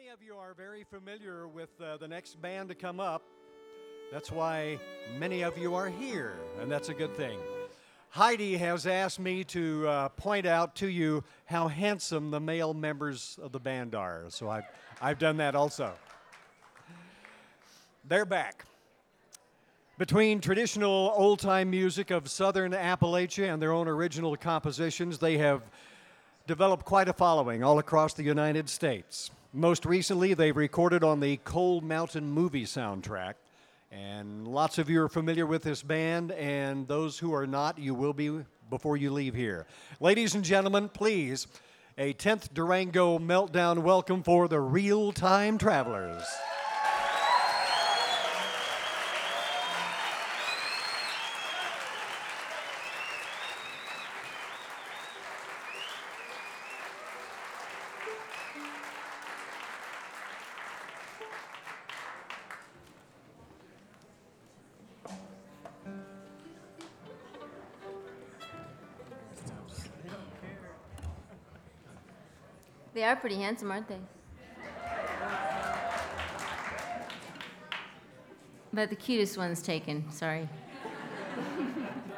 Many of you are very familiar with the next band to come up. That's why many of you are here, and that's a good thing. Heidi has asked me to point out to you how handsome the male members of the band are, so I've done that also. They're back. Between traditional old-time music of Southern Appalachia and their own original compositions, they have developed quite a following all across the United States. Most recently, they've recorded on the Cold Mountain movie soundtrack, and lots of you are familiar with this band, and those who are not, you will be before you leave here. Ladies and gentlemen, please, a 10th Durango Meltdown welcome for the Real Time Travelers. They are pretty handsome, aren't they? But the cutest one's taken, sorry.